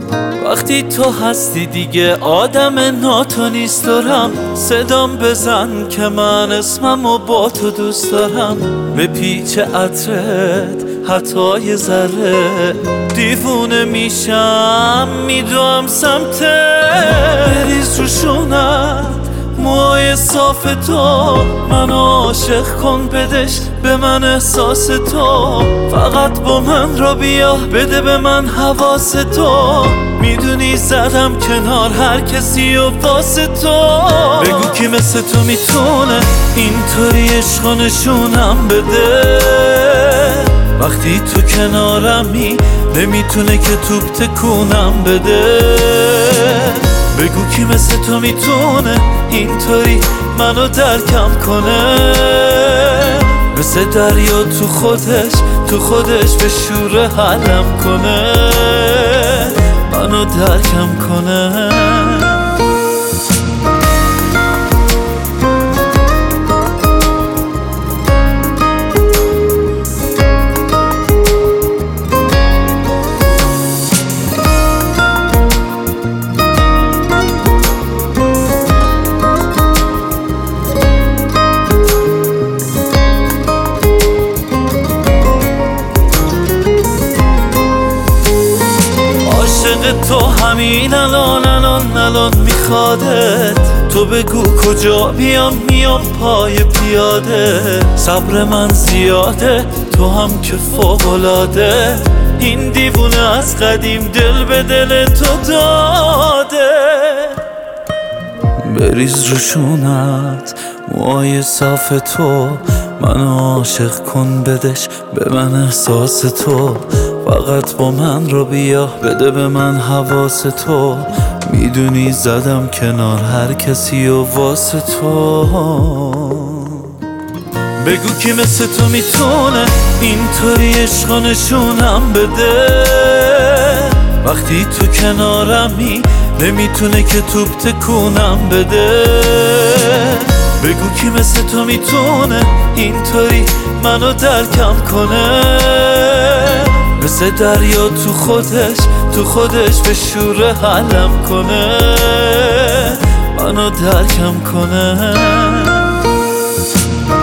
وقتی تو هستی دیگه آدم ناتو نیست دارم. صدام بزن که من اسممو با تو دوست دارم. به پیچ عطرت حتی یه ذره دیوونه میشم، میدوام سمتت. بریز رو شونت موهای صاف تو، منو عاشق کن بدش به من احساس تو. فقط با من را بیا بده به من حواس تو. میدونی زدم کنار هر کسی و واسه تو. بگو کی مثل تو میتونه اینطوری عشق و نشونم بده. وقتی تو کنارمی نمیتونه که توپ تکونم بده. بگو کی مثل تو میتونه اینطوری منو درکم کنه. مثل دریا تو خودش به شور حلم کنه. منو درکم کنه. عاشق تو همین الان میخوادت. تو بگو کجا بیام میام پای پیاده. صبر من زیاده تو هم که فوق‌العاده. این دیوونه از قدیم دل به دل تو داده. بریز رو شونت موهای صاف تو، منو عاشق کن بدش به من احساس تو. فقط با من رو بیا بده به من حواس تو. میدونی زدم کنار هر کسی و واسه تو. بگو کی مثل تو میتونه اینطوری عشق و نشونم بده. وقتی تو کنارمی نمیتونه که توپ تکونم بده. بگو کی مثل تو میتونه اینطوری منو درکم کنه. مثل دریا تو خودش به شور حلم کنه. منو درکم کنه.